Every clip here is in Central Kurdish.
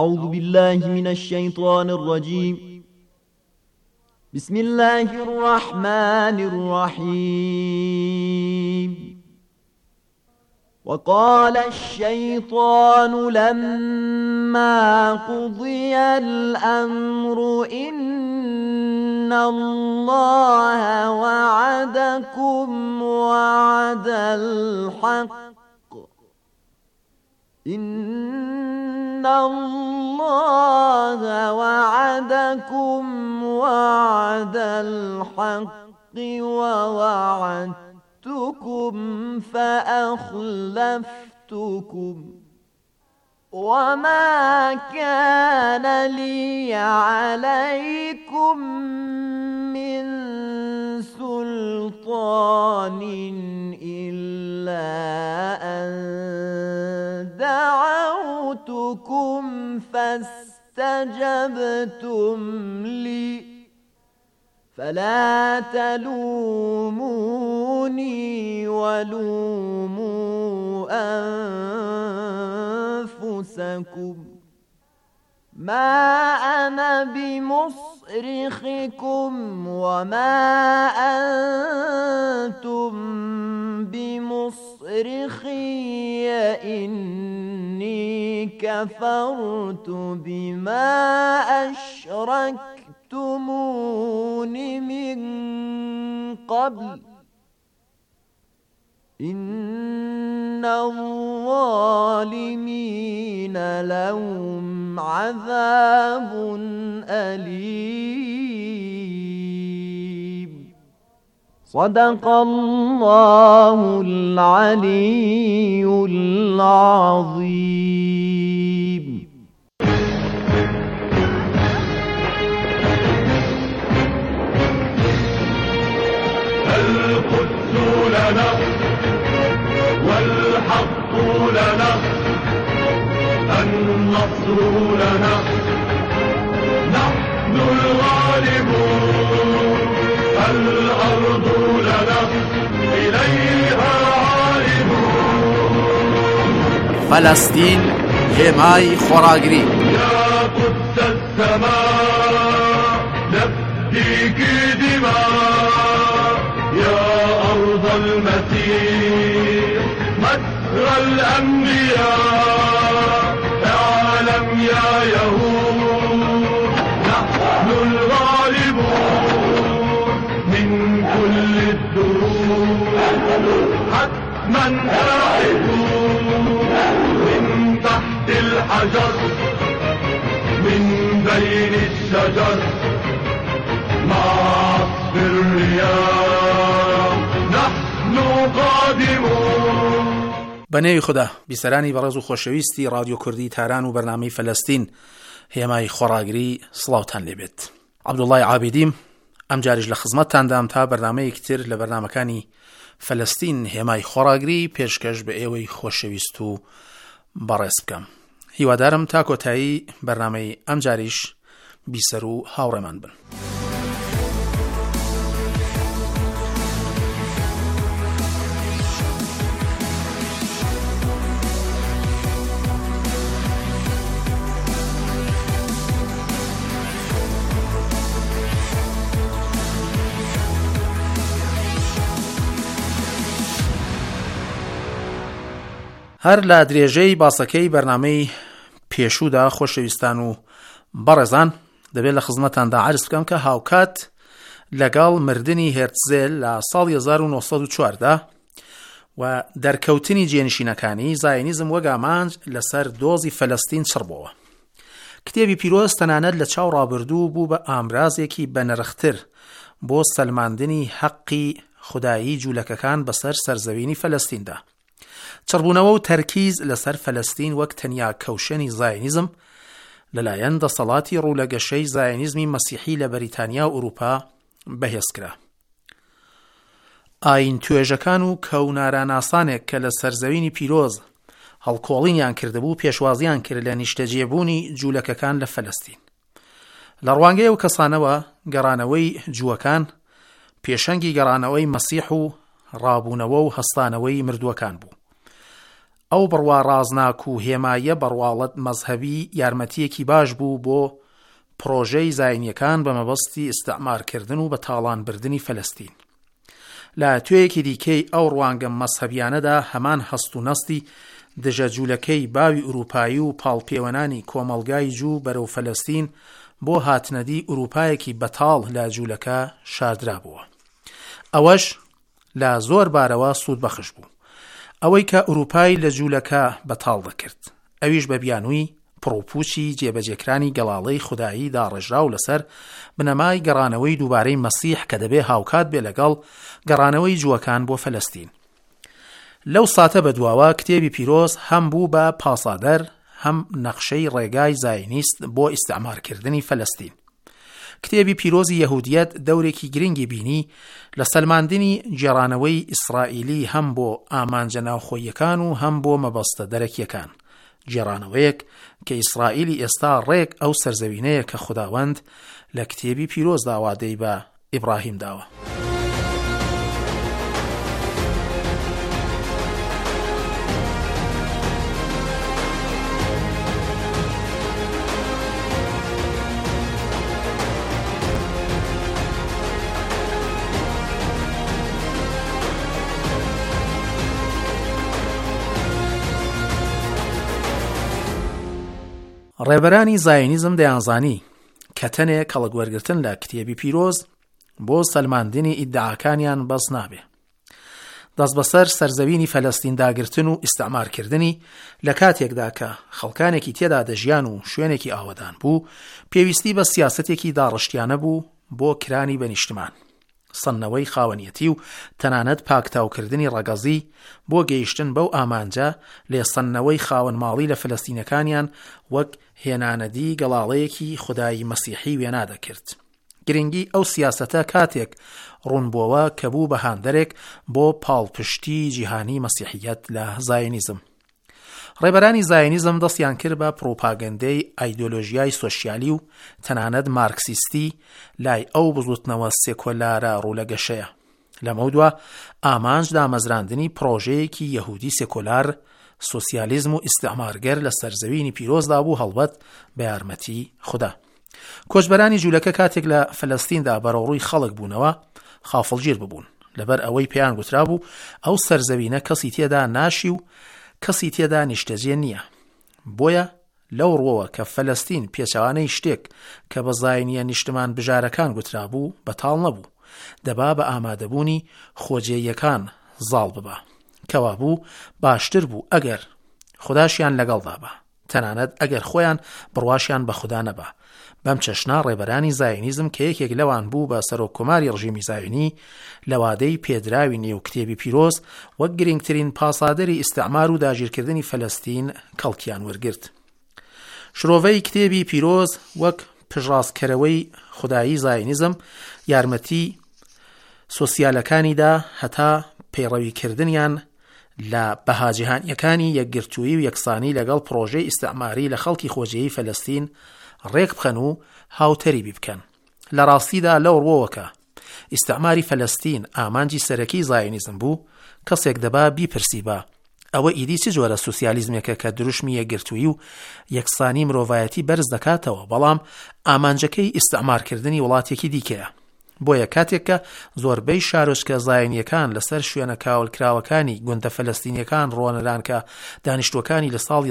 أعوذ بالله من الشيطان الرجيم. بسم الله الرحمن الرحيم. وقال الشيطان لما قضي الأمر إن الله وعدكم وعد الحق إن الله وعدكم وعد الحق ووعدتكم فأخلفتكم وما كان لي عليكم من سلطان إلا أن دعوتكم فاستجبتم لي فلا تلوموني ولوموا أنفسكم ما أنا بمصرخكم وما أنتم بمصرخي إني كفرت بما أشركتمون من قبل إن الظالمين لهم عذاب أليم. صدق الله العلي العظيم. القدس لنا والحق لنا النصر لنا نحن الغالبون الأرض لنا إليها عالمون. فلسطين هێمای خۆراگری. يا قدس السماء نفديك دماء يا أرض المسيح مسرى الأنبياء اعلم يا يهود نحن الغالبون من كل الدروب حتما آحدون من تحت الحجر من بين الشجر مع عصف الرياح نحن قادمون. بەنێوی خوددا بیسەرانی بەڕێز و خۆشەویستی رادیۆ کوردی تاران و بەرنامەی فەلەستین هێمای خۆراگری سڵاوتان لێبێت. عەبدوڵڵای عابیدیم ئەم جاریش لە خزمەتتاندام تا بەرنامەیەکتر لە بەرنامەکانی فەلەستین هێمای خۆراگری پێشکەش بە ئێوەی خۆشەویست و بەڕێز بکەم. هیوادارم تا کۆتایی بەرنامەی ئەم جاریش بیسەر و هاوڕێمان بن. هەر لە درێژەی باسەکەی بەرنامەی پێشوودا خۆشەویستان و بەڕێزان دەبێت لە خزمەتاندا عەرز بکەم کە هاوکات لەگەڵ مردنی هێرتزێل لە ساڵی 1914 و دەرکەوتنی جێنشینەکانی زایۆنیزم وەک ئامانج لەسەر دۆزی فەلەستین چڕبووە. کتێبی پیرۆز تەنانەت لە چاو ڕابردوو بوو بە ئامرازێکی بەنرختر بۆ سەلماندنی حەقی خودایی جوولەکەکان بەسەر سەرزەوینی فەلەستیندا. چڕبوونەوە و تەرکیز لەسەر فەلەستین وەک تەنیا کەوشەنی زایۆنیزم لەلایەن دەسەڵاتی ڕوولەگەشەی زایۆنیزمی مەسیحی لە بەریتانیا و ئوروپا بەهێزکرا. ئاین توێژەکان و کەوناراناسانێک کە لە سەرزەوینی پیرۆز هەڵکۆڵینیان کردبوو پێشوازیان کرد لە نیشتەجێبوونی جوولەکەکان لە فەلەستین. لە ڕوانگەی ئەو کەسانەوە گەڕانەوەی جووەکان پێشەنگی گەڕانەوەی مەسیح و ڕابوونەوە و هەستانەوەی مردووەکان بوو. ئەو بڕوا ڕازناک و هێمایە بەڕواڵەت مەزهەبی یارمەتیەکی باش بوو بۆ پرۆژەی زاینیەکان بە مەبەستی ئیستعمارکردن و بە تاڵانبردنی فەلەستین. لە توێیەکی دیکەی ئەو ڕوانگە مەزهەبیانەدا هەمان هەست و نەستی دژە جوولەکەی باوی ئوروپایی و پاڵپێوەنانی کۆمەڵگای جوو بەرەو فەلەستین بۆ هاتنەدی ئوروپایەکی بەتاڵ لە جوولەکە شاردرا بووە. ئەوەش لە زۆر بارەوە سوود بەخش بوو. ئەوەی کە ئوروپای لە جوولەکە بەتاڵ دەکرد، ئەویش بە بیانووی پڕوپوچی جێبەجێکرانی گەڵاڵەی خودایی داڕێژراو لەسەر بنەمای گەڕانەوەی دووبارەی مەسیح کە دەبێ هاوکات بێ لەگەڵ گەڕانەوەی جووەکان بۆ فەلەستین. لەو ساتە بەدواوە کتێبی پیرۆز هەم بوو بە پاسادەر هەم نەخشەی ڕێگای زاینیست بۆ ئیستعمارکردنی فەلەستین. کتێبی پیرۆزی یەهودیەت دەورێکی گرنگی بینی لە سەلماندنی جێڕانەوەی ئیسرائیلی هەم بۆ ئامانجە ناوخۆیەکان و هەم بۆ مەبەستە دەرەکیەکان. جێڕانەوەیەک کە ئیسرائیلی ئێستا ڕێک ئەو سەرزەوینەیە کە خوداوەند لە کتێبی پیرۆزدا وادەی بە ئیبراهیم داوە. ڕێبەرانی زاینیزم دەیانزانی کە تەنێ کەڵکوەرگرتن لە کتێبی پیرۆز بۆ سەلماندنی ئیدعاکانیان بەس نابێ. دەست بەسەر سەرزەوینی فەلەستین داگرتن و ئیستعمارکردنی لە کاتێکدا کە خەڵکانێکی تێدا دەژیان و شوێنێکی ئاوەدان بوو، پێویستی بە سیاسەتێکی داڕشتیانە بوو بۆ کرانی بەنیشتمان، سەنەوەی خاوەنیەتی و تەنانەت پاکتاوکردنی ڕەگەزی بۆ گەیشتن بەو ئامانجە لێسەنەوەی خاوەن ماڵی لە فەلەستینەکانیان وەک هێنانەدی گەڵاڵەیەکی خودایی مەسیحی وێنادەکرد. گرنگی ئەو سیاسەتە کاتێک ڕوونبووەوە کە بوو بە هاندەرێک بۆ پاڵپشتی جیهانی مەسیحیەت لە زاینیزم. ڕێبەرانی زاینیزم دەستیان کرد بە پرۆپاگەندەی ئایدۆلۆژیای سۆشیالی و تەنانەت مارکسیستی لای ئەو بزوتنەوە سێکۆلارە ڕوولەگەشەیە. لەمە دووە ئامانج دامەزراندنی پرۆژەیەکی یەهودی سێکۆلار، سۆسیالیزم و ئیستعمارگەر لە سەرزەوینی پیرۆزدا بوو هەڵبەت بە یارمەتی خوددا. کۆچبەرانی جوولەکە کاتێک لە فەلەستیندا بەرەوڕووی خەڵک بوونەوە خافڵگیر ببوون، لەبەر ئەوەی پێیان گوترا بوو ئەو سەرزەوینە کەسی تێدا ناشی و کەسی تێدا نیشتەجێ نییە. بۆیە لەو ڕۆوە کە فەلەستین پێچەوانەی شتێک کە بە زاینیە نیشتمان بژارەکان گوترا بوو بەتاڵ نەبوو، دەبا بە ئامادەبوونی خۆجێیەکان زاڵ ببە، کەوا بوو باشتر بوو ئەگەر خوداشیان لەگەڵدا بە، تەنانەت ئەگەر خۆیان بڕواشیان بە خوددا نەبە. بەم چەشنا ڕێبەرانی زاینیزم کە یەکێک لەوان بوو بە سەرۆکۆماری ڕژیمی زاینی لە وادەی پێدراوی نێو کتێبی پیرۆز وەک گرنگترین پاسادەری ئیستعمار و داگیرکردنی فەلەستین کەڵکیان وەرگرت. شرۆڤەی کتێبی پیرۆز وەک پژڕاستکەرەوەی خودایی زاینیزم یارمەتی سۆسیالەکانیدا هەتا پەیڕەویکردنیان لە بەهاجیهانیەکانی یەکگرتووی و یەکسانی لەگەڵ پرۆژەی ئیستعماری لە خەڵکی خۆجێی فەلەستین ڕێک بخەن و هاوتەریبی بکەن. لە ڕاستیدا لەو ڕۆوەکە ئیستعماری فەلەستین ئامانجی سەرەکی زاینیزم بوو، کەسێک دەبا بیپرسی بە ئەوە ئیدی چ جۆرە سوسیالیزمێکە کە دروشمی یەکگرتووی و یەکسانی مرۆڤایەتی بەرز دەکاتەوە، بەڵام ئامانجەکەی ئیستعمارکردنی وڵاتێکی دیکەیە. بۆیە کاتێک کە زۆربەی شارۆچکە زاینیەکان لەسەر شوێنە کاولکراوەکانی گوندە فەلەستینیەکان ڕۆنەران کە دانیشتوەکانی لە ساڵی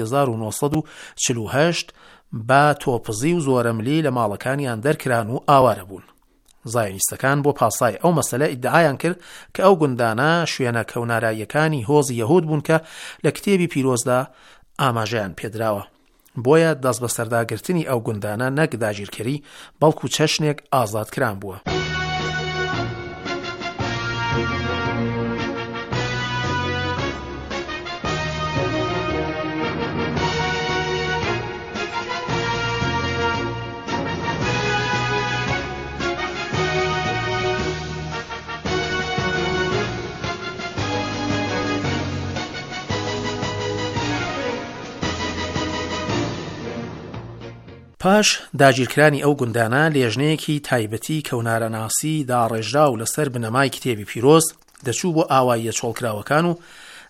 1948 با تۆپزی و زۆرەملی لە ماڵەکانیان دەرکران و ئاوارە بوون. زاینیستەکان بۆ پاسای ئەو مەسەلە ئیدعایان کرد کە ئەو گوندانە شوێنە کەوناراییەکانی هۆزی یەهود بوون کە لە کتێبی پیرۆزدا ئاماژەیان پێدراوە. بۆیە دەست بە سەرداگرتنی ئەو گوندانە نەک داگیرکەری بەڵکو چەشنێک ئازادکران بووە. پاش داگیرکرانی ئەو گوندانە لێژنەیەکی تایبەتی کەونارەناسی داڕێژرا و لەسەر بنەمای کتێبی پیرۆز دەچوو بۆ ئاواییە چۆڵکراوەکان و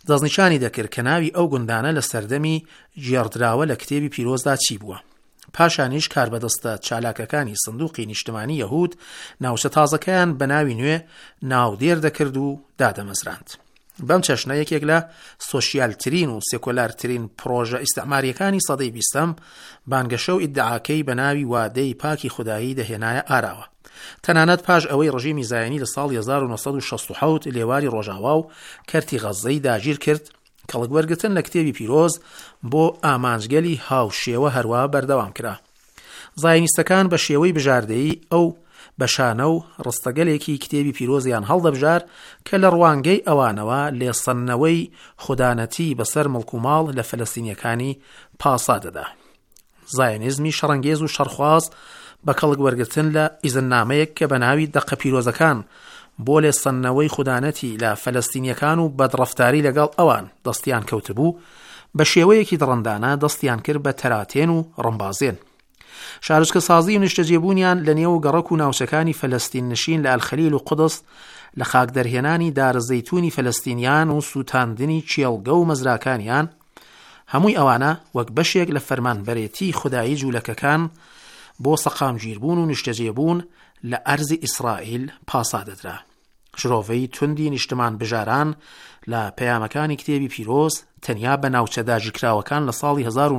دەستنیشانی دەکرد کە ناوی ئەو گوندانە لە سەردەمی جێڕدراوە لە کتێبی پیرۆزدا چی بووە. پاشانیش کاربەدەستە چالاکەکانی سندوقی نیشتمانی یەهود ناوچە تازەکەیان بە ناوی نوێ ناودێر دەکرد و دادەمەزراند. بەم چەشنە یەکێک لە سۆشیالترین و سێکۆلارترین پرۆژە ئیستعماریەکانی سەدەی 20م بانگەشە و ئیدعاکەی بە ناوی وادەی پاکی خودایی دەهێنایە ئاراوە. تەنانەت پاش ئەوەی ڕژیمی زایانی لە ساڵی 1967 لێواری ڕۆژاوا و کەرتی غەزەی داگیر کرد، کەڵکوەرگرتن لە کتێبی پیرۆز بۆ ئامانجگەلی هاوشێوە هەروە بەردەوام کرا. زایانیستەکان بە شێوەی بژاردەیی ئەو بەشانە و ڕستەگەلێکی کتێبی پیرۆزیان هەڵدەبژار کە لە ڕوانگەی ئەوانەوە لێسەنەوەی خودانەتی بەسەر مڵک و ماڵ لە فەلەستینیەکانی پاسا دەدا. زایانیزمی شەڕەنگێز و شەڕخواز بە کەڵکوەرگرتن لە ئیزننامەیەک کە بە ناوی دەقە پیرۆزەکان بۆ لێسەنەوەی خودانەتی لە فەلەستینیەکان و بەدڕەفتاری لەگەڵ ئەوان دەستیان کەوتبوو، بە شێوەیەکی دڕندانە دەستیان کرد بە تەراتێن و ڕەمبازێن. شارچکە سازی و نیشتەجێبوونیان لە نێو گەڕەک و ناوچەکانی فەلەستین نشین لە ئەلخەلیل و قودس، لە خاک دەرهێنانی دارە زەیتونی فەلەستینیان و سووتاندنی چێڵگە و مەزراکانیان، هەمووی ئەوانە وەک بەشێک لە فەرمانبەرێتی خودایی جوولەکەکان بۆ سەقامگیربوون و نیشتەجێبوون لە ئەرزی ئیسرائیل پاسا دەدرا. شرۆڤەی توندی نیشتمان بژاران لە پەیامەکانی کتێبی پیرۆز تەنیا بە ناوچە داژیکراوەکان لە ساڵی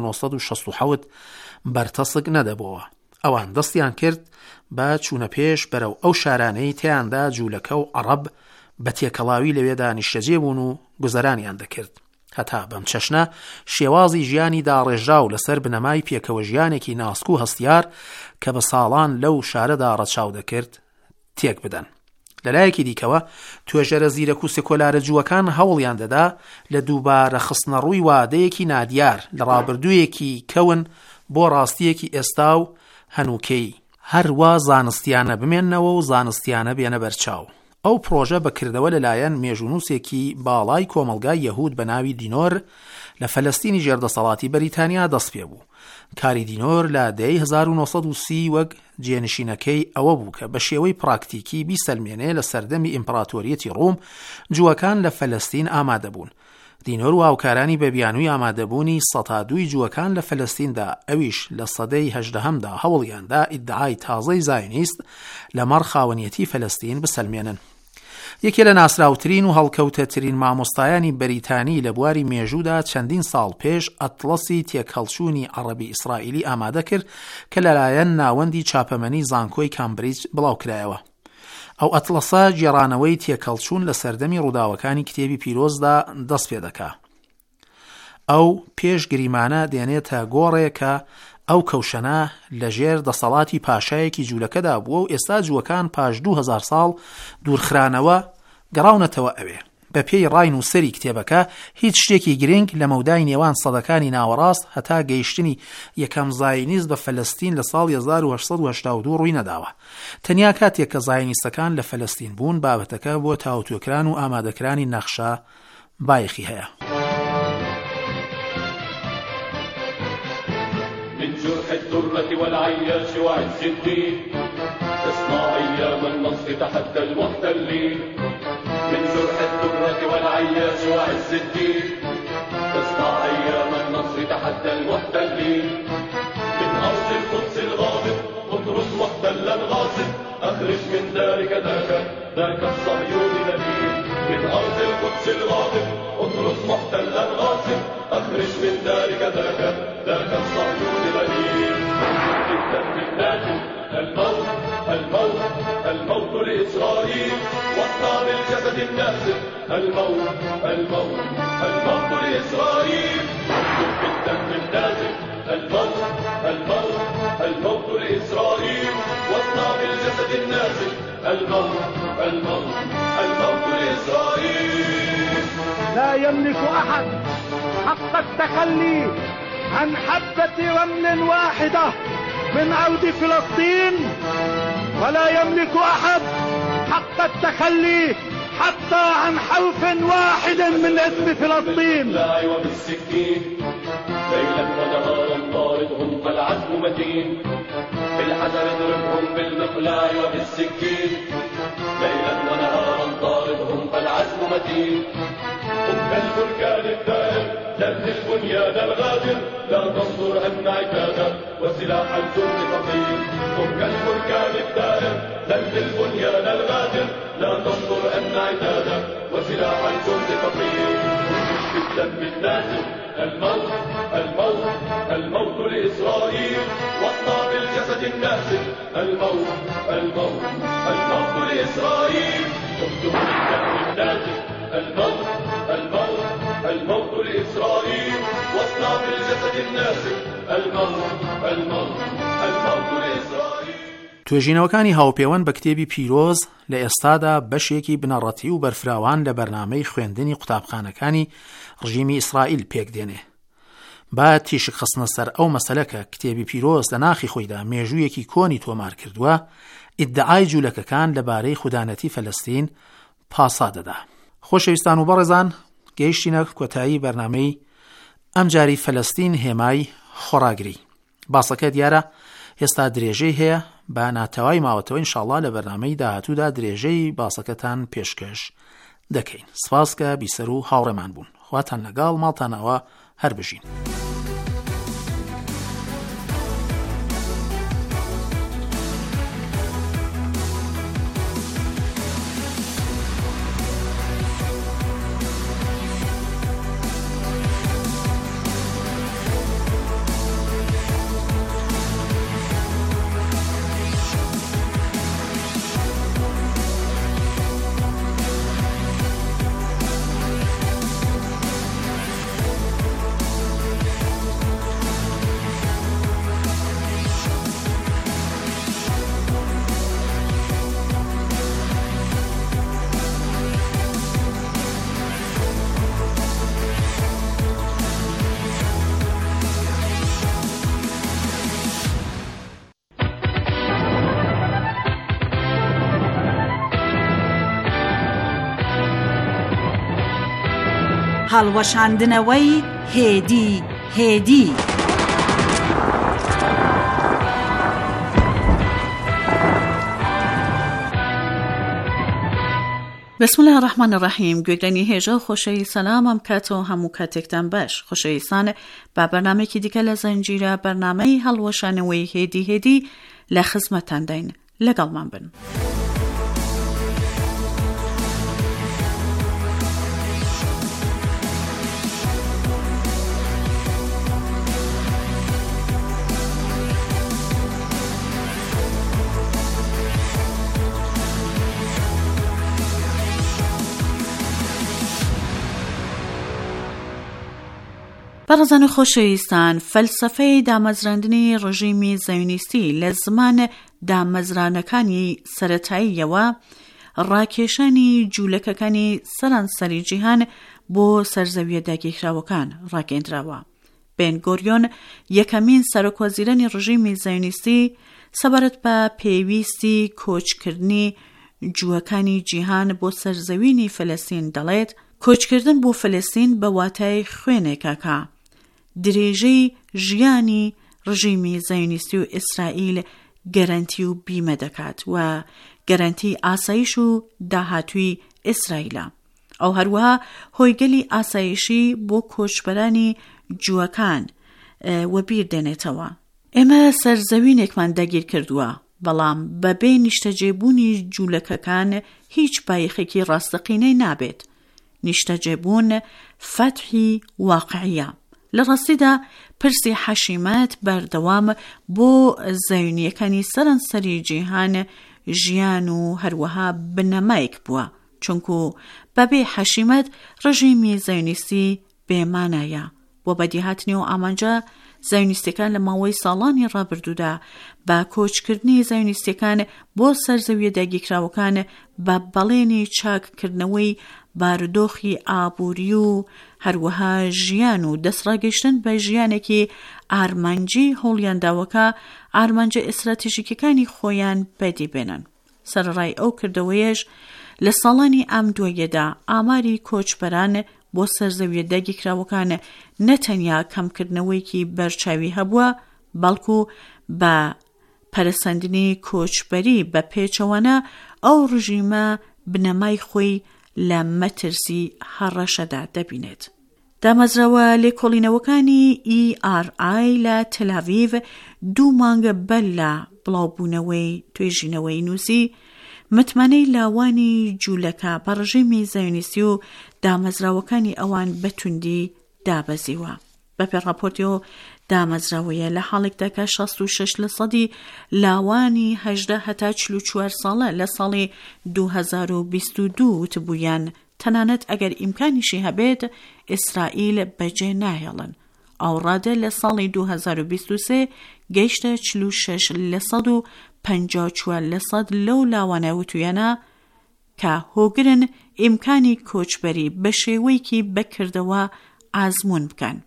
1967 بەرتەسک نەدەبەوە. ئەوان دەستیان کرد بە چوونە پێش بەرەو ئەو شارانەی تیاندا جوولەکە و عەرەب بە تێکەڵاوی لەوێدا نیشتەجێ بوون و گوزەرانیان دەکرد. هەتا بەم چەشنە شێوازی ژیانی داڕێژراو لەسەر بنەمای پێکەوە ژیانێکی ناسک و هەستیار کە بە ساڵان لەو شارەدا ڕەچاو دەکرد تێک بدەن. لەلایەکی دیکەوە توێژەرە زیرەک و سێکۆلارە جووەکان هەوڵیان دەدا لە دووبارە خستنە ڕووی وادەیەکی نادیار لە ڕابردوویەکی کەون بۆ ڕاستیەکی ئێستا و هەنووکەی، هەروە زانستیانە بمێننەوە و زانستیانە بێنە بەرچاو. ئەو پرۆژە بەکردەوە لەلایەن مێژونووسێکی باڵای کۆمەلگای یەهود بە ناوی دینۆر لە فەلەستینی ژێردەسەڵاتی بەریتانیا دەست پێ بوو. کاری دینۆر لە دەی 1930 وەک جێنشینەکەی ئەوە بوو کە بە شێوەی پراکتیکی بیسەلمێنێ لە سەردەمی ئیمپراتۆریەتی ڕۆم جووەکان لە فەلەستین ئامادە بوون. دینۆر و هاوکارانی بە بیانووی ئامادەبوونی 102 جووەکان لە فەلەستیندا، ئەویش لە سەدەی 18دا هەوڵیاندا ئیدعای تازەی زایۆنیست لەمەڕ خاوەنیەتی فەلەستین بسەلمێنن. یەکێ لە ناسراوترین و هەڵکەوتەترین مامۆستایانی بەریتانی لە بواری مێژوودا چەندین ساڵ پێش ئەتڵەسی تێکەڵچوونی عەرەبی ئیسرائیلی ئامادە کرد کە لەلایەن ناوەندی چاپەمەنی زانکۆی کامبریج بڵاوکرایەوە. ئەو ئەتڵەسە گێڕانەوەی تێکەڵچوون لە سەردەمی ڕووداوەکانی کتێبی پیرۆزدا دەست پێ دەکا. ئەو پێش گریمانە دێنێتە گۆڕێکە ئەو کەوشەنە لە ژێر دەسەڵاتی پاشایەکی جوولەکەدا بووە و ئێستا جووەکان پاش 2000 ساڵ دوورخرانەوە گەڕاونەتەوە ئەوێ. بە پێی ڕای نووسەری کتێبەکە هیچ شتێکی گرنگ لە مەودای نێوان سەدەکانی ناوەڕاست هەتا گەیشتنی یەکەم زایۆنیست بە فەلەستین لە ساڵی 1882 ڕووی نەداوە. تەنیا کاتێک کە زایۆنیستەکان لە فەلەستین بوون بابەتەکە بۆ تاوتوێکران و ئامادەکرانی نەخشە بایەخی هەیە. جرح الدرة والعياش وعز الدين تصنع أيام النصر تحدى المحتلين. من جرح الدرة والعياش وعز الدين تصنع أيام النصر تحدى المحتلين. من أرض القدس الغاضب اطرد محتلا غاصب أخرج من دارك ذاك الصهيوني نبيل. من أرض القدس الغاضب اطرد محتلا غاصب أخرج من دارك ذاك الصهيوني نبيل. الموت الموت الموت لإسرائيل واصنع بالجسد الناسف. الموت الموت الموت لإسرائيل بالدم النازف. الموت الموت الموت لإسرائيل واصنع بالجسد النازف. الموت الموت الموت لإسرائيل. لا يملك أحد حق التخلي عن حبة رمل واحدة من أرض فلسطين، ولا يملك أحد حق التخلي حتى عن حرف واحد من اسم فلسطين. وبالسكين ليلا ونهارا طاردهم فالعزم متين. بالحجر اضربهم بالمقلاع وبالسكين ليلا ونهارا طاردهم فالعزم متين. هم كالبركان الدائر جهز البنيان الغادر لا تنظر أن عتادا وسلاح الجند خطير قم كالبركان الدائر جهز البنيان الغادر لا تنظر أن عتادا وسلاح الجند خطير بالدم النازل الموت الموت الموت لإسرائيل واصنع بالجسد الناسف الموت الموت الموت لإسرائيل اكتب بالدم النازل الموت الموت الموت لإسرائيل واصنع بالجسد الناسف الموت الموت الموت لإسرائيل. توێژینەوەکانی هاوپەیوەند بە کتێبی پیرۆز لە ئێستادا بەشێکی بنەڕەتی و بەرفراوان لە بەرنامەی خوێندنی قوتابخانەکانی ڕژیمی ئیسرائیل پێکدێنێ. با تیشک خستنە سەر ئەو مەسەلەکە کتێبی پیرۆز لە ناخی خۆیدا مێژوویەکی کۆنی تۆمار کردووە ئیدعای جوولەکەکان لەبارەی خودانەتی فەلەستین پاسا دەدا. خۆشەویستان و بەڕێزان، گەیشتینە کۆتایی بەرنامەی ئەمجاری فەلەستین هێمای خۆراگری. باسەکە دیارە ئێستا درێژەی هەیە، با ناتەوای ماوەتەوە ئینشاءڵڵا لە بەرنامەی داهاتوودا درێژەی باسەکەتان پێشکەش دەکەین. سپاس کە بیسەر و هاوڕێمان بوون. خواتان لەگەڵ، ماڵتانەوە هەر بژین. هەڵوەشاندنەوەی هێدی هێدی. بسم الله الرحمن الرحیم. گوێگرانی هێژە و خۆشەوی سەلامم کاتەوە هەموو کاتێکتان باش. خۆشەویستان، با بەرنامێکی دیکە لە زەنجیرە بەرنامەی هەڵوەشانەوەی هێدی هێدی لە خزمەتتان داین. لەگەڵمان بن. بەڕێزان و خۆشەویستان، فەلسەفەی دامەزراندنی ڕژیمی زەیۆنیستی لە زمان دامەزرانەکانی سەرەتاییەوە ڕاکێشانی جوولەکەکانی سەرانسەری جیهان بۆ سەرزەویە داگیرکراوەکان ڕاگەیەندراوە. بێن گۆریۆن یەکەمین سەرۆکوەزیرانی ڕژیمی زەیۆنیستی سەبارەت بە پێویستی کۆچکردنی جووەکانی جیهان بۆ سەرزەوینی فەلەستین دەڵێت کۆچکردن بۆ فەلەستین بە واتای خوێنێکەکە درێژەی ژیانی ڕژیمی زەیۆنیستی و ئیسرائیل گەرانتی و بیمە دەکات و گەرانتی ئاسایش و داهاتووی ئیسرائیلە. ئەو هەروەها هۆیگەلی ئاسایشی بۆ کۆچبەرانی جووەکان وەبیر دێنێتەوە. ئێمە سەرزەوینێکمان داگیر کردووە، بەڵام بەبێ نیشتەجێبوونی جوولەکەکان هیچ بایەخێکی ڕاستەقینەی نابێت. نیشتەجێبوون فەتحی واقعیە. لە ڕاستیدا پرسی حەشیمەت بەردەوام بۆ زەیۆنیەکانی سەرانسەری جیهان ژیان و هەروەها بنەمایەک بووە، چونکو بەبێ حەشیمەت ڕژیمی زەیۆنیستی بێمانایە و بەدیهاتنی و ئامانجا زەیۆنیستەکان لە ماوەی ساڵانی ڕابردوودا با کۆچکردنی زەیۆنیستەکان بۆ سەرزەویە داگیرکراوەکان بە بەڵێنی چاککردنەوەی بارودۆخی ئابووری و هەروەها ژیان و دەستڕاگەشتن بە ژیانێکی ئارمانجی هەوڵیانداوەکە ئارمانجە ئستراتیژیکەکانی خۆیان بەدی بێنن. سەرڕای ئەو کردەوەیەش لە ساڵانی ئەم دواییەدا ئاماری کۆچبەران بۆ سەرزەویە داگیرکراوەکان نەتەنیا کەمکردنەوەیکی بەرچاوی هەبووە، بەڵکو بە پەرسەندنی کۆچبەری بە پێچەوانە ئەو ڕژیمە بنەمای خۆی لە مەترسی هەڕەشەدا دەبینێت. دامەزراوە لێکۆڵینەوەکانی ERI لە تەلاڤیڤ 2 مانگە بەر لە بڵاوبوونەوەی توێژینەوەی نووسی متمانەی لاوانی جوولەکە بە ڕژیمی زایۆنیستی و دامەزراوەکانی ئەوان بەتوندی دابەزیوە. بەپێی ڕاپۆرتیەوە دامەزراوەیە لە حاڵێکدا کە 66% لاوانی 18 هەتا 44 ساڵە لە ساڵی 2022 وتبوویان تەنانەت ئەگەر ئیمکانیشی هەبێت ئیسرائیل بەجێ ناهێڵن. ئاوڕادە لە ساڵی 2023 گەیشتە 46% لەو لاوانە وتویانە کە هۆگرن ئیمکانی کۆچبەری بە شێوەیەکی بەکردەوە ئازمون بکەن.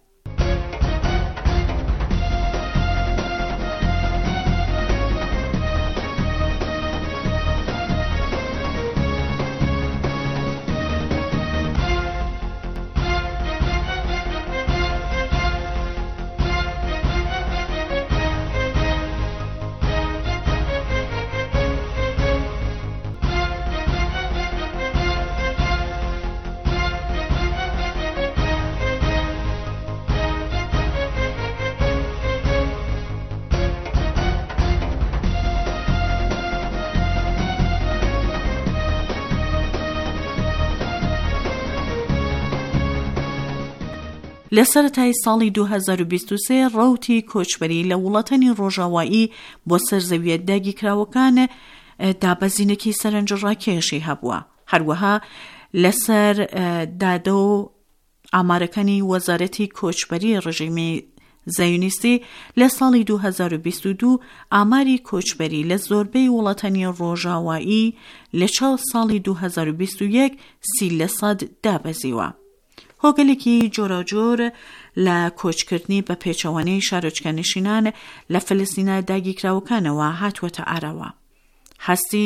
لە سەرەتای ساڵی 2023 ڕەوتی کۆچبەری لە وڵاتانی ڕۆژاوایی بۆ سەرزەویە داگیرکراوەکان دابەزینێکی سەرنجڕاکێشی هەبووە. هەروەها لەسەر دادە و ئامارەکانی وەزارەتی کۆچبەری ڕژیمی زایۆنیستی لە ساڵی 2022 ئاماری کۆچبەری لە زۆربەی وڵاتانی ڕۆژاوایی لە چاو ساڵی 2021 30% دابەزیوە. هۆگەلێکی جۆراوجۆر لە کۆچکردنی بە پێچەوانەی شارۆچکەنشینان لە فلستینە داگیرکراوەکانەوە هاتووەتە ئارەوە. هەستی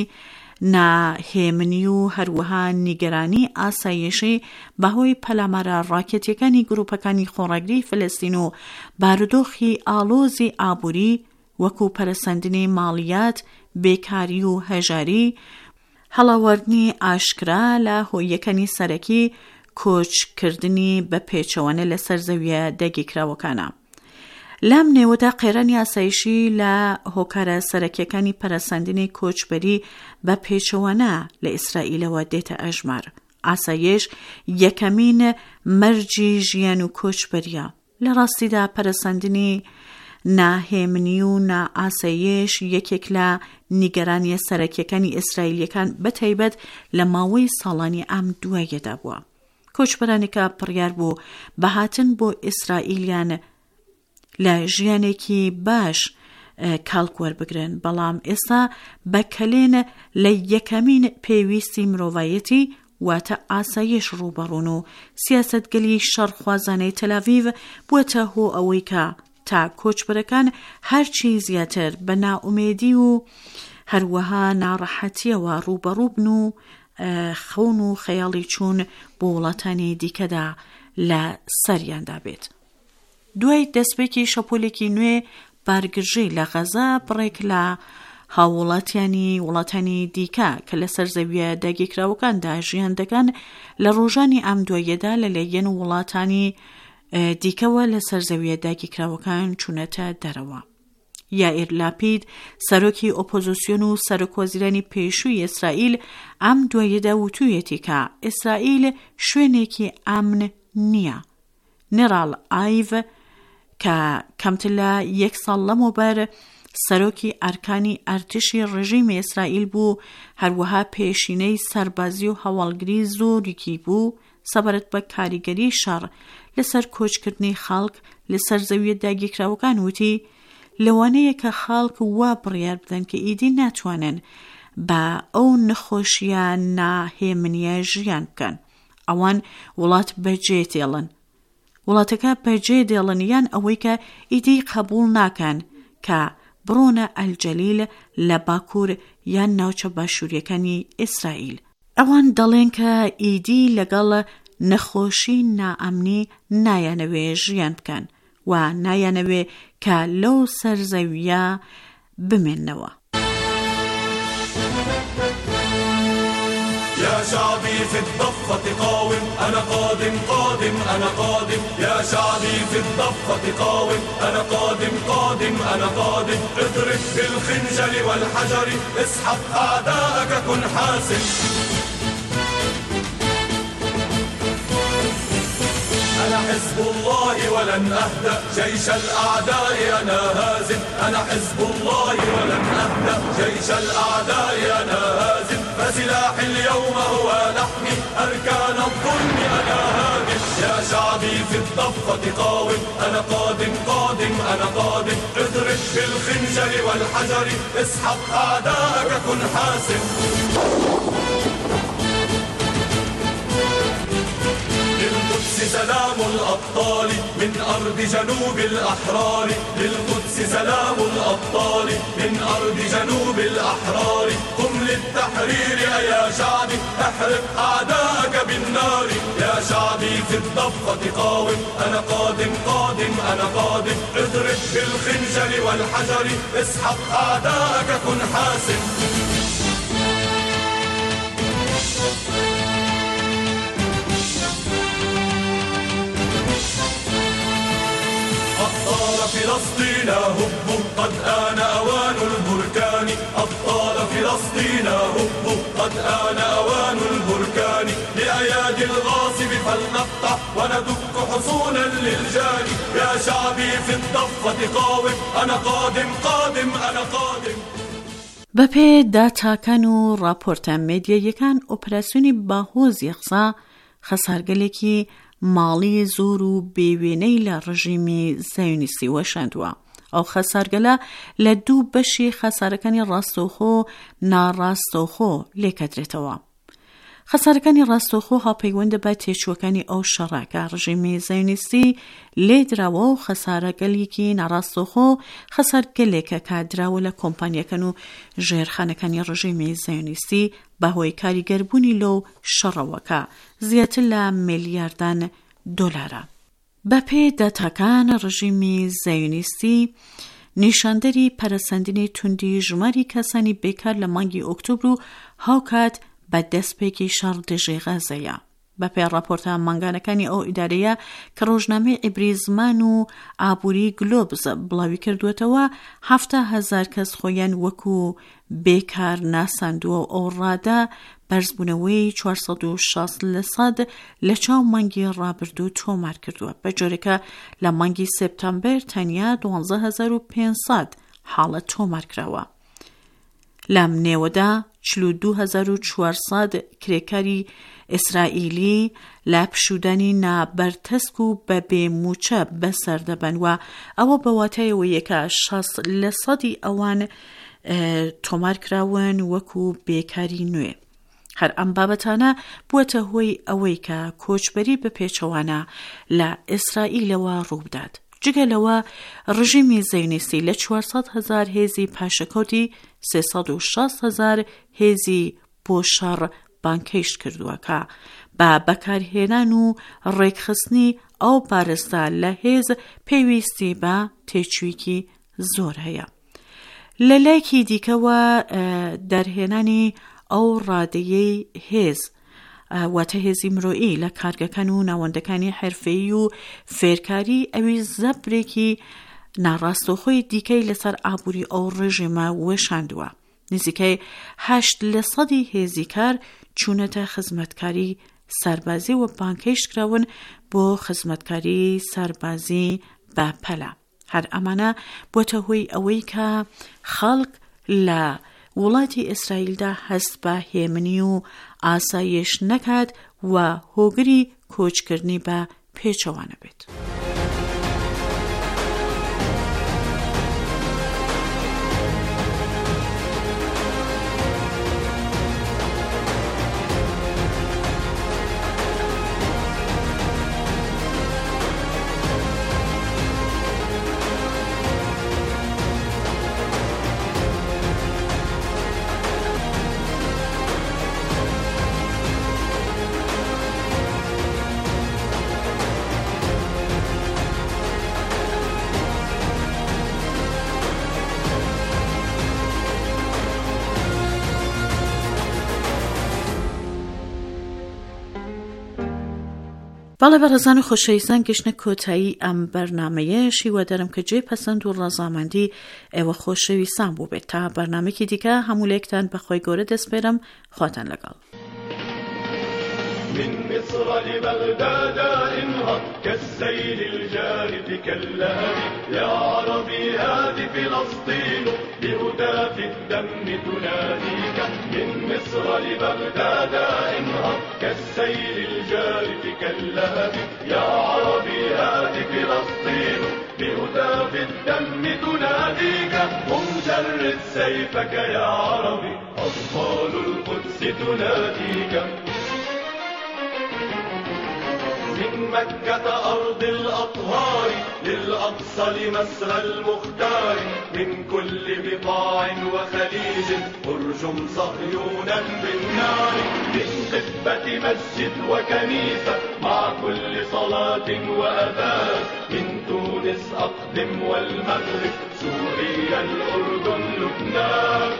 ناهێمنی و هەروەها نیگەرانی ئاسایشی بەهۆی پەلامارە ڕاکێتیەکانی گروپەکانی خۆڕاگری فلستین و بارودۆخی ئاڵۆزی ئابووری وەکو پەرەسەندنی ماڵیات، بێکاری و هەژاری، هەڵاوەردنی ئاشکرا لە هۆیەکانی سەرەکی کۆچکردنی بە پێچەوانە لە سەرزەویە داگیرکراوەکانە. لام نێوەدا قێرانی ئاسایشی لە هۆکارە سەرەکیەکانی پەرەسەندنی کۆچبەری بە پێچەوانە لە ئیسرائیلەوە دێتە ئەژمار. ئاسایش یەکەمین مەرجی ژیان و کۆچبەریە. لە ڕاستیدا پەرەسەندنی ناهێمنی و نائاسایش یەکێک لە نیگەرانیە سەرەکیەکانی ئیسرائیلیەکان بەتایبەت لە ماوەی ساڵانی ئەم دوایەدا بووە. کۆچبەرانێکە پڕیار بوو بەهاتن بۆ ئیسرائیلیان لە ژیانێکی باش کاڵک وەربگرن، بەڵام ئێستا بەکەلێن لە یەکەمین پێویستی مرۆڤایەتی واتە ئاسایش ڕوبەڕوون و سیاسەتگەلی شەڕخوازانەی تەلاڤیڤ بووەتە هۆ ئەوەی کە تا کۆچبەرەکان هەرچی زیاتر بە نائومێدی و هەروەها ناڕەحەتیەوە ڕوبەڕوو بن و خەون و خەیاڵی چوون بۆ وڵاتانی دیکەدا لە سەریاندا بێت. دوای دەستپێکی شەپۆلێکی نوێ بارگرژی لە غەزا بڕێک لە هاوڵاتیانی وڵاتانی دیکە کە لە سەرزەویە داگیرکراوەکاندا ژیان دەکەن لە ڕۆژانی ئەم دوایەدا لەلایەن وڵاتانی دیکەوە لە سەرزەویە داگیرکراوەکان چوونەتە دەرەوە. یائیر لاپید سەرۆکی ئۆپۆزیسیۆن و سەرۆکوەزیرانی پێشووی ئیسرائیل ئەم دوایەدا وتوویەتی کە ئیسرائیل شوێنێکی ئامن نییە. نێرال ئایڤ کە کەمتر لە 1 ساڵ لەمەوبەر سەرۆکی ئەرکانی ئەرتشی ڕژیمی ئیسرائیل بوو، هەروەها پێشینەی سەربازی و هەواڵگری زۆرێکی بوو سەبارەت بە کاریگەری شەڕ لەسەر کۆچکردنی خەڵک لە سەرزەویە داگیرکراوەکان وتی لەوانەیە کە خەڵک وا بڕیار بدەن کە ئیدی ناتوانن بە ئەو نەخۆشیە ناهێمنیە ژیان بکەن. ئەوان وڵات بەجێ دێڵن. وڵاتەکە بەجێ دێڵن یان ئەوەی کە ئیدی قبول ناکەن کە بڕۆنە ئەلجەلیل لە باکوور یان ناوچە باشووریەکانی ئیسرائیل. ئەوان دەڵێن کە ئیدی لەگەڵ نەخۆشی نائەمنی نایانەوێ ژیان بکەن و نایانەوێ کە لەو سەرزەویە بمێننەوە. يا شعبي في الضفة قاوم، أنا قادم قادم أنا قادم، يا شعبي في الضفة قاوم، أنا قادم قادم أنا قادم، اضرب بالخنجر والحجر، اسحق أعداءك كن حاسم. أنا حزب الله ولن أهدأ، جيش الأعداء أنا هازم، أنا حزب الله ولن أهدأ، جيش الأعداء أنا هازم، فسلاحي اليوم هو لحمي، أركان الظلم أنا هادم، يا شعبي في الضفة قاوم، أنا قادم قادم أنا قادم، اضرب بالخنجر والحجر، اسحق أعداءك كن حاسم. للقدس سلام الأبطال من أرض جنوب الأحرار، للقدس سلام الأبطال من أرض جنوب الأحرار، قم للتحرير يا شعبي، احرق أعداءك بالنار، يا شعبي في الضفة قاوم، أنا قادم قادم أنا قادم، اضرب بالخنجر والحجر، اسحق أعداءك كن حاسم. أبطال فلسطين هبوا، قد آن أوان البركان، أبطال فلسطين هبوا، قد آن أوان البركان، لأيادي الغاصب فلنقطع وندك حصونا للجاني، يا شعبي في الضفة قاوم، أنا قادم قادم أنا قادم. بەپێ داتاکان و راپۆرتە مێدیەیەکان ئۆپراسیۆنی باهۆزی قسا خەسارگەلێکی ماڵی زۆر و بێوێنەی لە ڕژیمی زایۆنیستی وەشاندووە. ئەو خەسارگەلە لە دوو بەشی خەسارەکانی ڕاستەوخۆ ناڕاستەوخۆ لێکەدرێتەوە. خەسارەکانی ڕاستەوخۆ هاوپەیوەندە بە تێچووەکانی ئەو شەڕەکە ڕژیمی زایۆنیستی لێدراوە و خەسارەگەلێکی ناڕاستەوخۆ خەسارگەلێکە کادراوە لە کۆمپانیەکان و ژێرخانەکانی ڕژیمی زایۆنیستی بەهۆی کاریگەربوونی لەو شەڕەوەکە زیاتر لە ملیاردان دۆلارە. بەپێ داتاکان ڕژیمی زایۆنیستی نیشاندەری پەرەسەندنی توندی ژماری کەسانی بێکار لە مانگی ئۆکتۆبر و هاوکات بە دەستپێکی شەڕ دژی غەزەیە. بەپێ راپۆرتە مانگانەکانی ئەو ئیدارەیە کە ڕۆژنامەی عیبری زمان و ئابووری گلۆبز بڵاوی کردوێتەوە 70,000 کەس خۆیان وەکو بێکار ناساندووە و ئەو ڕادە بەرزبوونەوەی 460% لە چاو مانگی ڕابردوو تۆمار کردووە، بە جۆرێکە لە مانگی سێپتەمبەر تەنیا 12,500 حاڵەت تۆمار کراوە. لەم نێوەدا 42,400 کرێکاری ئیسرائیلی لە پشودانی نابەرتەسک و بە بێموچە بەسەردەبەن و ئەوە بەواتایەوەیەکە 60% ئەوان تۆمار کراون وەکو بێکاری نوێ. هەر ئەم بابەتانە بووەتە هۆی ئەوەی کە کۆچبەری بە پێچەوانە لە ئیسرائیلەوە ڕووبدات. جگە لەوە ڕژیمی زایۆنیستی لە 400,000 هێزی پاشەکەوتی 360,000 هێزی بۆ شەڕ بانکەیشت کردووە کە بە بەکارهێنان و ڕێکخستنی ئەو پارێزدا لە هێز پێویستی بە تێچوویکی زۆر هەیە. لە لایەکی دیکەوە دەرهێنانی ئەو ڕادەیەی هێز واتە هێزی مرۆئی لە کارگەکان و ناوەندەکانی حرفەیی و فێرکاری ئەوی زەبرێکی ناڕاستەوخۆی دیکەی لەسەر ئابووری ئەو ڕژیمە وێشاندووە. نزیکەی 8% هێزی کار چوونەتە خزمەتکاری سەربازی و بانکەیشت کراون بۆ خزمەتکاری سەربازی بە پەلە. هەر ئەمانە بۆتە هۆی ئەوەی کە خەڵک لە وڵاتی ئیسرائیلدا هەست بە هێمنی و ئاسایش نەکات و هۆگری کۆچکردنی بە پێچەوانە بێت. باڵێ بەڕێزان و خۆشەویستان گەشتنە کۆتایی ئەم بەرنامەیەشی وە دەرم کە جێ پەسەند و ڕەزامەندی ئێوە خۆشەویستان بوو بێت تا بەرنامێکی دیکە هەموو لێکتان بەخۆی گەورە دەسپێرم خواتان لەگەڵ. من مصر لبغداد انهض كالسيل الجارف كاللهب يا عربي هذه فلسطين بهتاف الدم تناديك. من مصر لبغداد انهض كالسيل الجارف كاللهب يا عربي هذه فلسطين بهتاف الدم تناديك. قم جرد سيفك يا عربي أطفال القدس تناديك. من مكة أرض الأطهار للأقصى لمسرى المختار من كل بقاع وخليج ارجم صهيونا بالنار. من قبة مسجد وكنيسة مع كل صلاة وأذان من تونس أقدم والمغرب سوريا الأردن لبنان.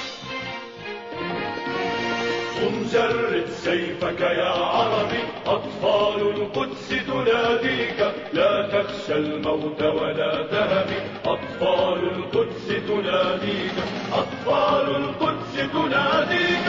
قم جرد سيفك يا عربي أطفال القدس تناديك. لا تخشى الموت ولا تهب أطفال القدس تناديك. أطفال القدس تناديك.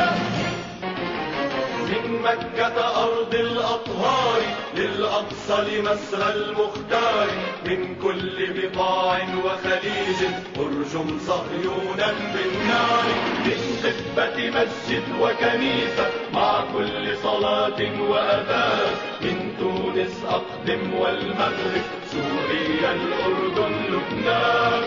من مكة أرض الأطهار للأقصى لمسرى المختار من كل بقاع وخليج ارجم صهيونا بالنار. من قبة مسجد وكنيسة مع كل صلاة وأذان من تونس أقدم والمغرب سوريا الأردن لبنان.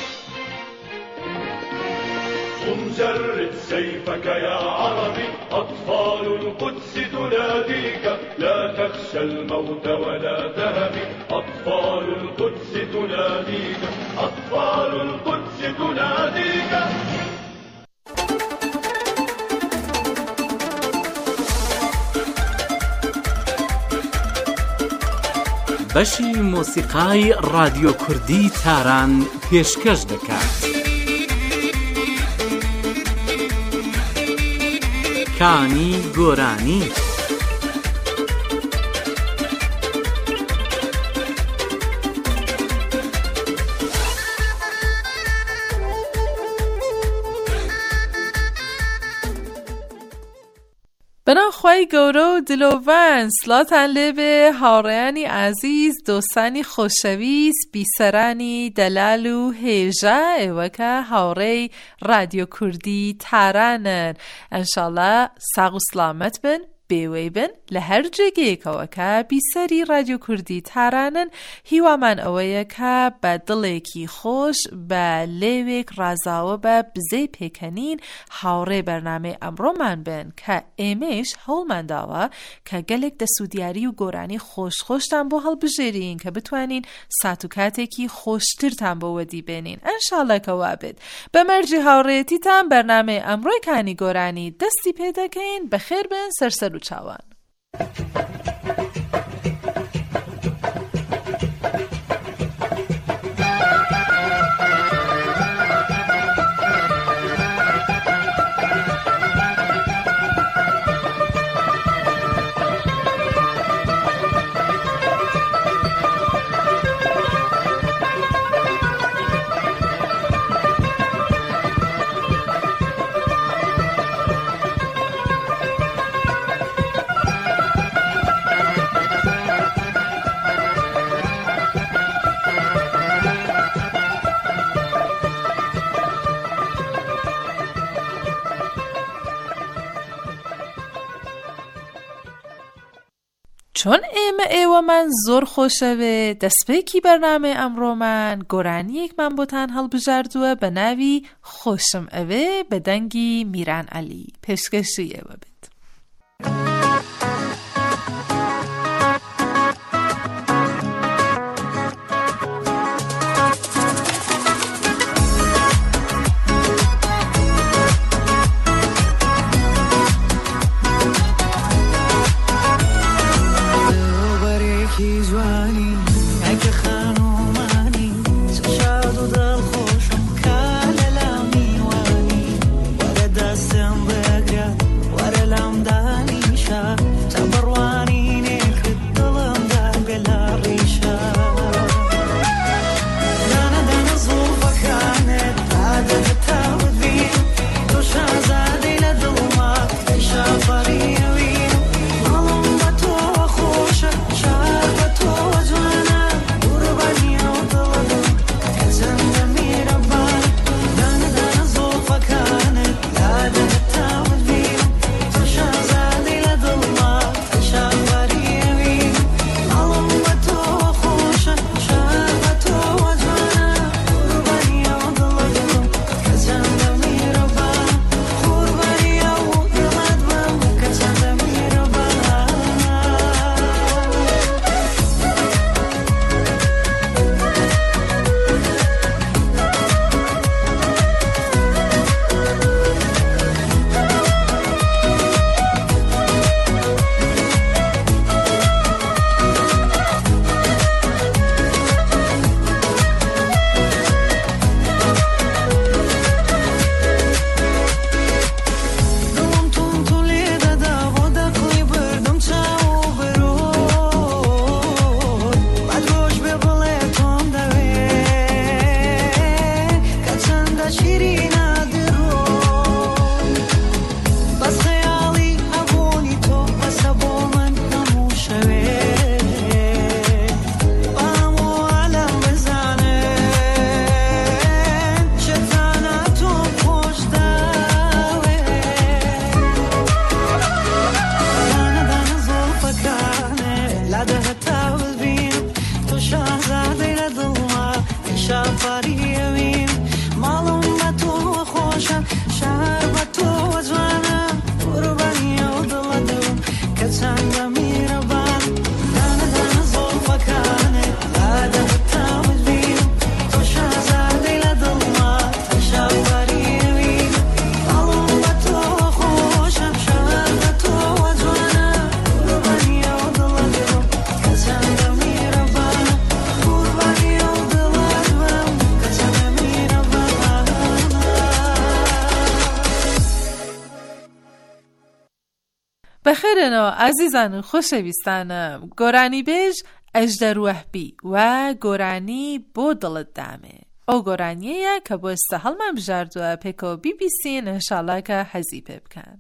قم جرد سيفك يا عربي أطفال القدس تناديك. لا تخشى الموت ولا تهب أطفال القدس تناديك. أطفال القدس تناديك. بەشی مۆسیقای رادیۆ کوردی تاران پێشکەش دەکات. کانی گۆرانی. بناخوای گەورە و دلۆڤەن سڵاتان لێبێ هاوڕێیانی عەزیز دۆستانی خۆشەویست بیسەرانی دەلال و هێژە ئێوەکە هاوڕێی رادیۆ کوردی تارانن ئەنشاڵڵا ساغ و سڵامەت بن بێوەی بن لە هەر جێگەیەکەوە کە بیسەری رادیۆ کوردی تارانن. هیوامان ئەوەیە کە بە دڵێکی خۆش بە لێوێک ڕازاوە بە بزەی پێکەنین هاوڕێ بەرنامەی ئەمڕۆمان بن کە ئێمەش هەوڵمان داوە کە گەلێک دەسوودیاری و گۆرانی خۆشتان بۆ هەڵبژێرین کە بتوانین سات و کاتێکی خۆشترتان بۆ وەدی بێنین. ئەنشاڵڵا کەوا بێت. بە مەرجی هاوڕێیەتیتان بەرنامەی ئەمڕۆی کانی گۆرانی دەستی پێ دەکەین. بەخێر بن سەرسەر و چاوان. چۆن ئێوەمان زۆر خۆشەوێ دەستپێکی بەرنامەی ئەمڕۆمان گۆرانیەکمان بۆتان هەڵبژاردووە بە ناوی خۆشم ئەوێ بە دەنگی میران عەلی. پێشکەشی ئێوە بێت. What بخیرنا عزیزان خوشویستانم گۆرانی بێژ ئەژدەروەهبی و گۆرانی بۆ دڵت دامێ ئەو گۆرانیەیە کە بۆ ئێستا هەڵمان بژاردووە پێکەوە بیبیسین ئینشاڵڵا کە حەزی پێ بکەن.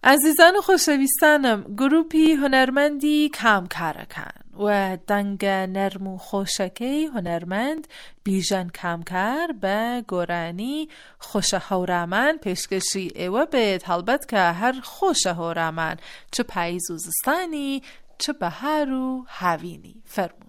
عزیزان و خۆشەویستانم، گروپی هونەرمەندی کامکارەکان و دەنگە نەرم و خۆشەکەی هونەرمەند بیژەن کامکار بە گۆرانی خۆشە هەورامان پێشکەشی ئێوە بێت، هەڵبەت کە هەر خۆشە هەورامان چ پاییز و زستانی چ بەهار و هاوینی. فەرمون.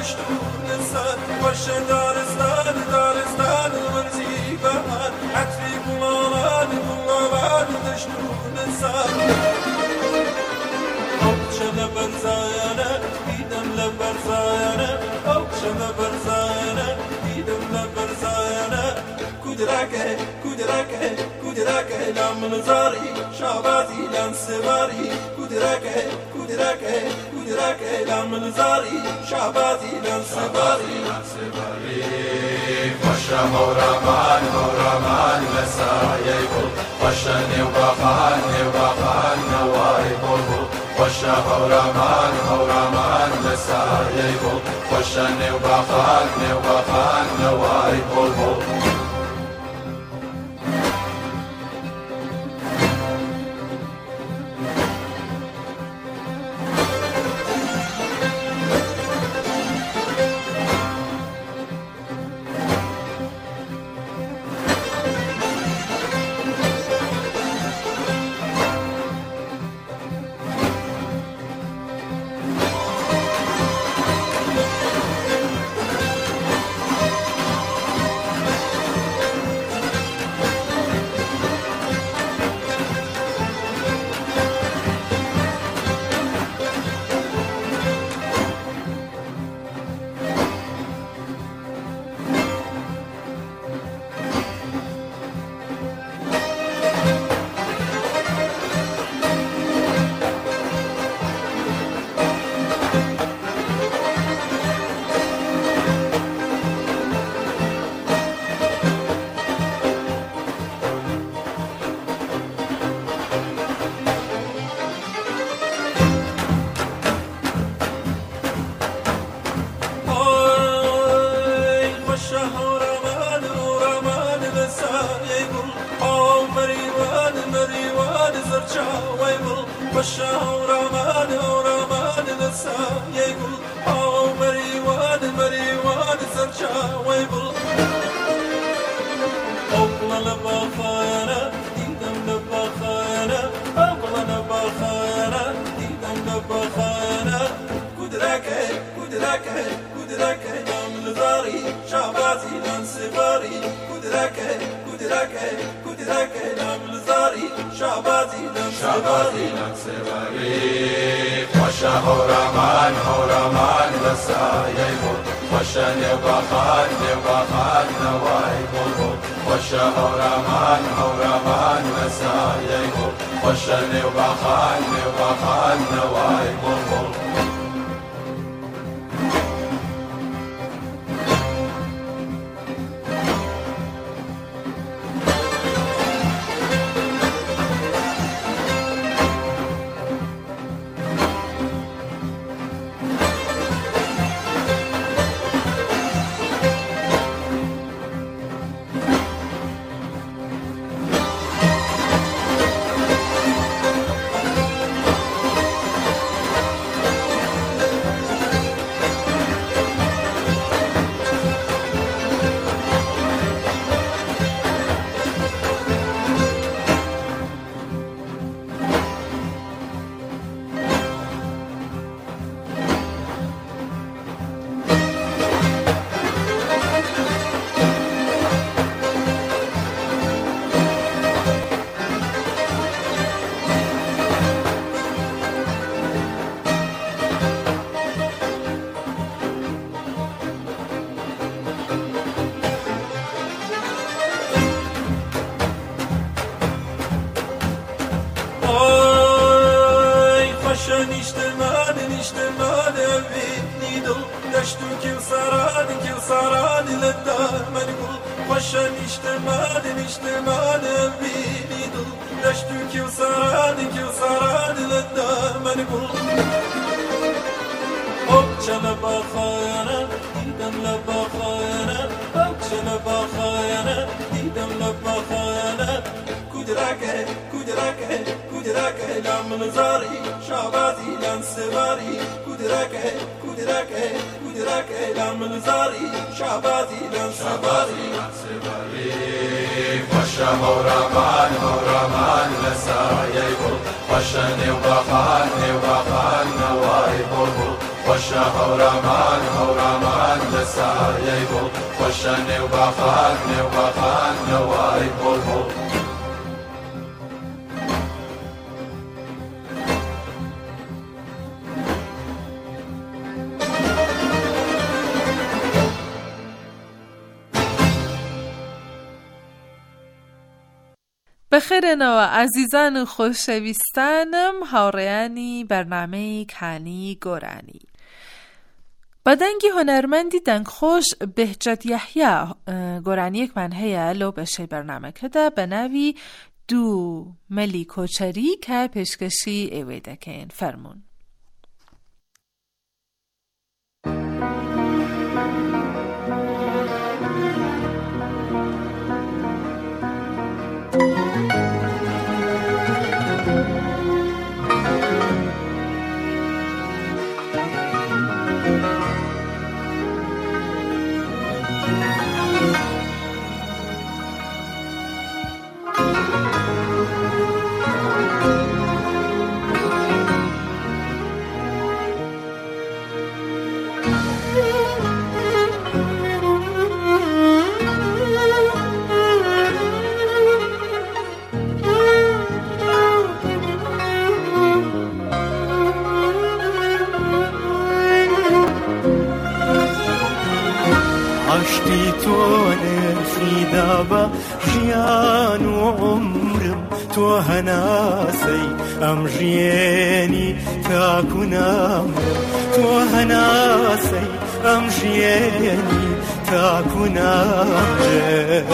دشتون سر خوش دارستان دارستان ورزی بهار عطری گلابان گلابان دشتون سر اوچن برزایانه دیدم لبرزایانه اوچن برزایانه دیدم لبرزایانه کودرکه کودرکه کودرکه لام نزاری شابازی لام سواری کودرکه کودرکه کودرکه لام نزاری شابازی لام سواری خوش هورامان هورامان مسایه گل خوش نیوبخان نیوبخان نوای بلبل خوش هورامان هورامان مسایه گل خوش نیوبخان نیوبخان نوای بلبل خوشە هەورامان هەورامان لە سایەی گوڵ خوشە نێوباخان نێوباخان نەوای بۆڵ بەخێرێنەوە ئازیزان و خۆشەویستانم هاوڕێیانی بەرنامەی کانی گۆرانی. بەدەنگی هۆنەرمەندی دەنگخۆش بهجەت یەحیا گۆرانیەکمان هەیە لەو بەشەی بەرنامەکەدا بە ناوی دوو مەلی کۆچەری کە پێشکەشی ئێوەی دەکەین. فەرموون. عشقی تۆ نرخیدا بە ژیان و عمرم تۆ هەناسەی ئەم ژیێنی تاکو نامرم تۆ هەناسەی ئەم ژیێنی تاکو نامرم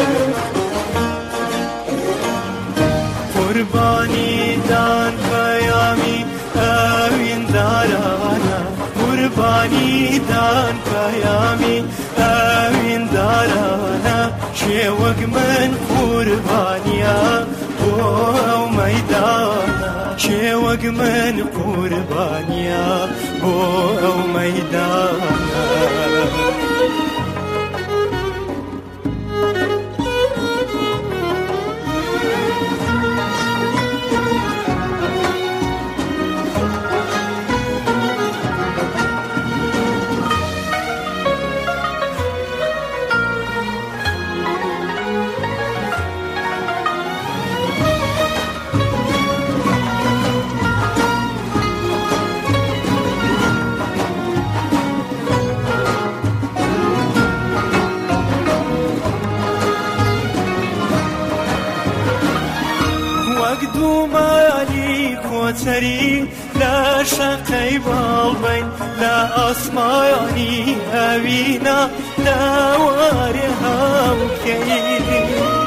قوربانی دان پەیامی ئەویندارانە قوربانی دان پەیامی ئەویندارانە شێوەک من قوربانیە بۆ ئەو مەیدانە شێوەک من قوربانیە بۆ ئەو مەیدانە کۆچەری لە شەقەی باڵبەین لە ئاسمانی ئەوینە لەوارێ هەمکەی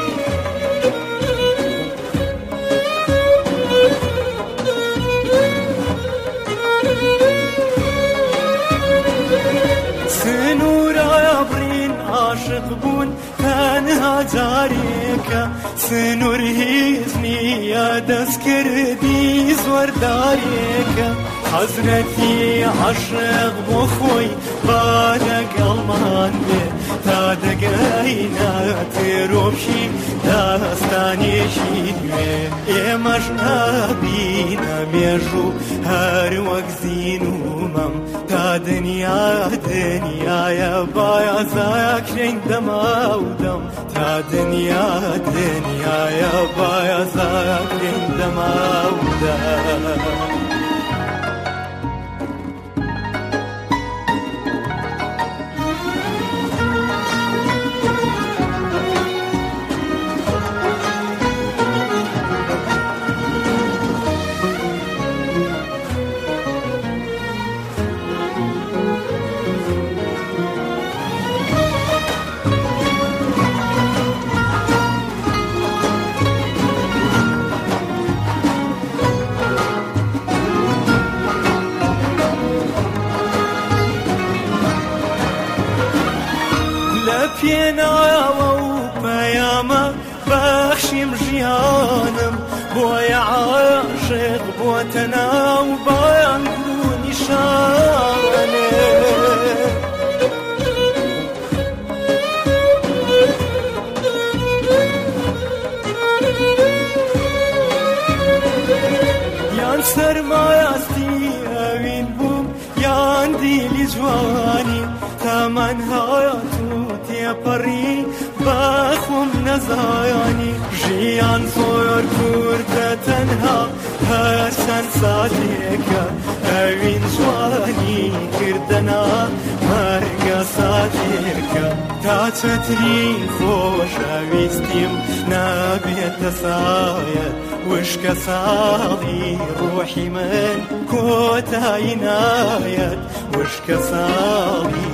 سنوورە بڕین عاشق بوون تەنها جارێکە سنوور هیچ نییە دەستکردی زۆردارێکە حەزرەتی عاشق بۆ خۆی با لەگەڵمان بێ تا دەگەینە تێرۆشی داستانێکی دوێ ئێمەش نابینە مێژ و هەر وەک زین و مەم تا دنیا دنیایە بایازاکرێن دەما و دەم تا دنیا دنیایە بایازاکرێن دەما و دەم پێناوە و پەیامە بەخشیم ژیانم بۆیە عاشق بۆتە ناو بانگ و نیشانێ یان سەرمایەستی ئەوین بووم یان قندیلی جوانی تامان هاتو تێپەڕی باخۆم نەزایانی ژیان زۆر کوردە تەنها هەر چەند ساتێکە ئەوین جوانی کردەنا مەرگە ساتێکە تا چەترین خۆشەویستیم نابێتە سایەت وشکە ساڵی ڕۆحی من کۆتایی نایەت وشکە ساڵی